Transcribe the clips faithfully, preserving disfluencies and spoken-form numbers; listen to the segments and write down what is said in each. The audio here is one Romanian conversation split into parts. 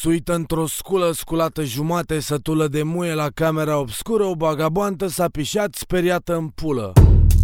Suită într-o sculă sculată jumate, sătulă de muie la camera obscură. O bagaboantă s-a pișat speriată în pulă.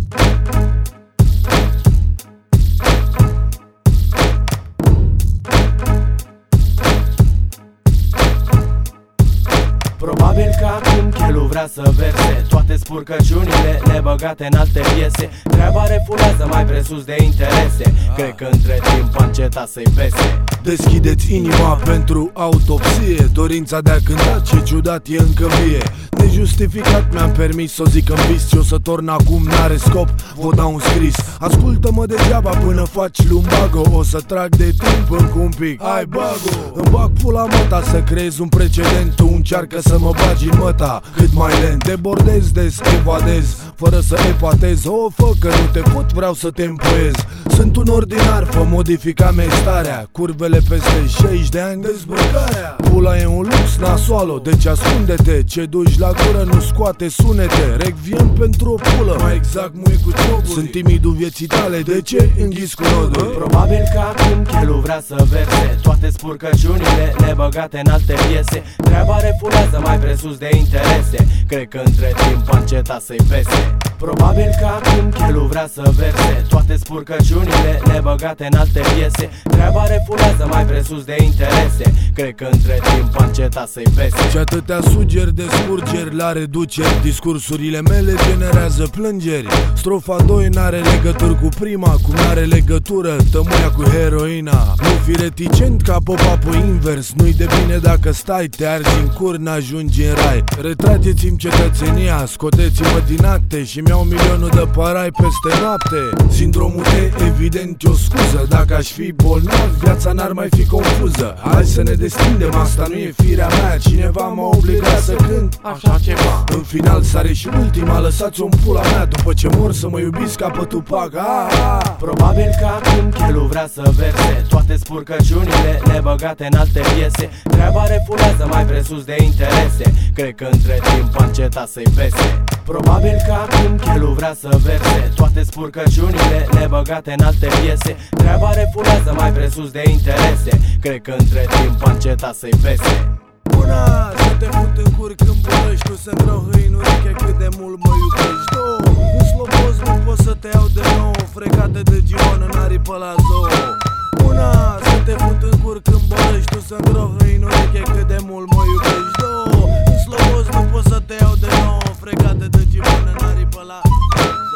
Probabil că acum Chelu vrea să verse toate spurcăciunile nebăgate în alte piese. Treaba refulează mai presus de interese. Cred că între timp a încetat să-i pese. Deschideți inima pentru autopsie. Dorința de a cânta, ce ciudat e încă vie. Nejustificat mi-am permis să o zic în vis. Ce o să torn acum n-are scop, vă dau un scris. Ascultă-mă degeaba până faci lumbago. O să trag de timp încă un pic. Hai bago, îmi bag pula măta să creez un precedent. Tu încearcă să mă bagi în măta cât mai lent. Debordez, des, evadez fără să epatez. O, fă că nu te pot, vreau să te împuiez. Sunt un ordinar, fă modifica mea starea. Curvele peste șaizeci de ani, dezbrăcarea. Pula e un lux nasoalo, deci ascunde-te. Ce duci la gură nu scoate sunete. Recviem pentru o pulă, mai exact mui cu cioburi. Sunt timidul vieții tale, de ce înghis cu noduri? Probabil că acum Chelu vrea să verse toate spurcăciunile nebăgate în alte piese. Treaba refulează mai presus de interese. Cred că între timp a încetat să-i pese. Probabil că acum Chelu vrea să verse toate spurcăciunile nebăgate în alte piese. Treaba refulează mai presus de interese. Cred că între timp a încetat să-i pese. Și atâtea sugeri de scurgeri la reduceri. Discursurile mele generează plângeri. Strofa doi n-are legături cu prima, cum n-are legătură tămâia cu heroina. Nu fi reticent ca pop-up-ul invers. Nu-i de bine dacă stai, te argi în cur, n-ajungi în rai. Retrageți-mi cetățenia, scoteți-mă din acte și mi-au milionul de parai peste noapte. Sindromul E, evident, e o scuză. Dacă aș fi bolnav, viața n-ar mai fi confuză. Hai să ne destindem, asta nu e firea mea. Cineva m-a obligat să cânt așa ceva. În final sare și ultima, lăsați-o în pula mea. După ce mor să mă iubiți ca pe Tupac. Probabil că acum Chelu vrea să verse toate spurcăciunile nebăgate în alte piese. Treaba refulează mai presus de interese. Cred că între timp a încetat să-i pese. Probabil că acum Chelu vrea să verse toate spurcăciunile nebăgate în alte piese. Treaba refulează mai presus de interese. Cred că între timp a încetat să-i pese. Una, să te fut în cur când bălăși. Tu să-mi răhâi în ureche cât de mult mă iubești. Două, în slobos nu pot să te iau de nou. Frecate de Gion în aripă la zoo. Una, să te fut în cur când bălăși. Tu să-mi răhâi în ureche cât de mult mă iubești. Două, în slobos nu pot să te iau de nou. Frecate de Gion în aripă la